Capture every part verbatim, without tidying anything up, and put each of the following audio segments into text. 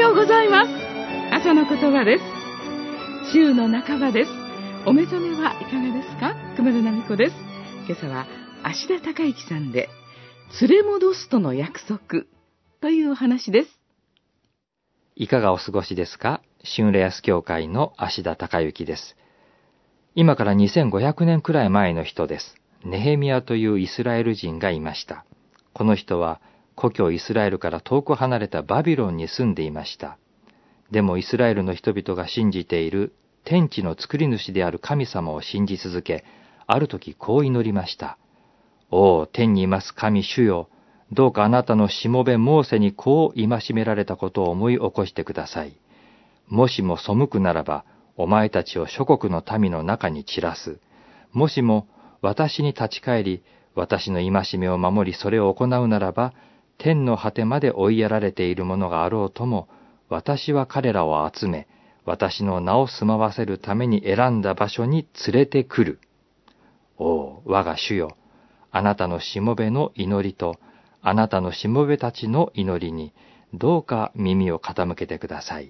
ようございます。朝の言葉です。週の半ばです。お目覚めはいかがですか？熊田奈美子です。今朝は芦田孝之さんで連れ戻すとの約束というお話です。 いかがお過ごしですか？春レアス教会の芦田孝之です。今からにせんごひゃくねんくらい前の人です。ネヘミヤというイスラエル人がいました。この人は故郷イスラエルから遠く離れたバビロンに住んでいました。でもイスラエルの人々が信じている天地の作り主である神様を信じ続け、ある時こう祈りました。おお、天にいます神主よ、どうかあなたのしもべモーセにこう戒められたことを思い起こしてください。もしも背くならば、お前たちを諸国の民の中に散らす。もしも私に立ち返り、私の戒めを守りそれを行うならば、天の果てまで追いやられているものがあろうとも、私は彼らを集め、私の名を住まわせるために選んだ場所に連れてくる。おう、我が主よ、あなたのしもべの祈りと、あなたのしもべたちの祈りに、どうか耳を傾けてください。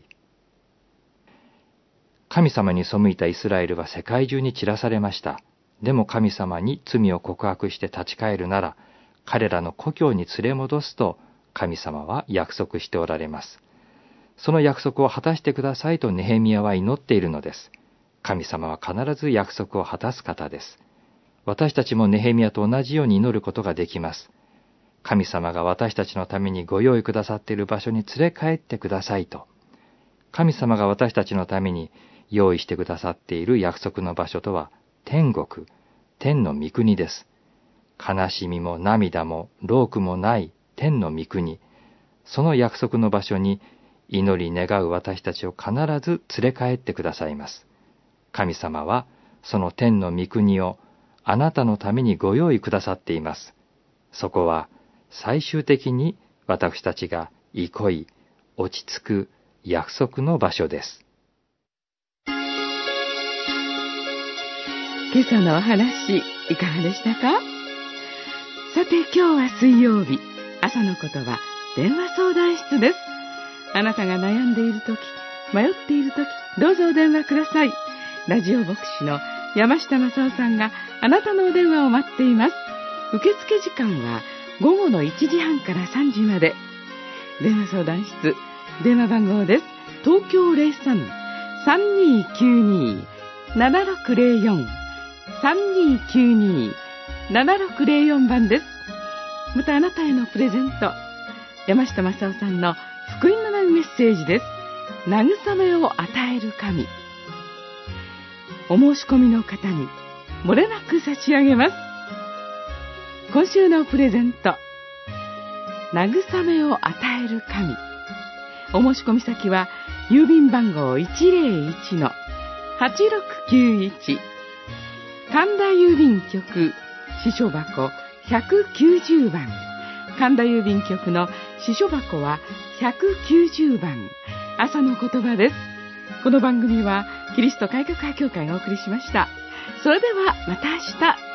神様に背いたイスラエルは世界中に散らされました。でも神様に罪を告白して立ち返るなら、彼らの故郷に連れ戻すと神様は約束しておられます。その約束を果たしてくださいとネヘミヤは祈っているのです。神様は必ず約束を果たす方です。私たちもネヘミヤと同じように祈ることができます。神様が私たちのためにご用意くださっている場所に連れ帰ってくださいと。神様が私たちのために用意してくださっている約束の場所とは天国、天の御国です。悲しみも涙も労苦もない天の御国。その約束の場所に祈り願う私たちを必ず連れ帰ってくださいます。神様はその天の御国をあなたのためにご用意くださっています。そこは最終的に私たちが憩い、落ち着く約束の場所です。 今朝のお話いかがでしたか？さて今日は水曜日、朝の言葉電話相談室です。あなたが悩んでいるとき、迷っているとき、どうぞお電話ください。ラジオ牧師の山下正夫さんがあなたのお電話を待っています。受付時間は午後のいちじはんからさんじまで。電話相談室、電話番号です。東京 ゼロさん さんにーきゅうにー ななろくゼロよん さんにーきゅうにー ななろくゼロよん 番です。またあなたへのプレゼント、山下正夫さんの福音のないメッセージです。慰めを与える神。お申し込みの方に漏れなく差し上げます。今週のプレゼント、慰めを与える神。お申し込み先は郵便番号 いちゼロいちのはちろくきゅういち、神田郵便局支所箱ひゃくきゅうじゅうばん。神田郵便局の支所箱はひゃくきゅうじゅうばん。朝の言葉です。この番組はキリスト改革派教会がお送りしました。それではまた明日。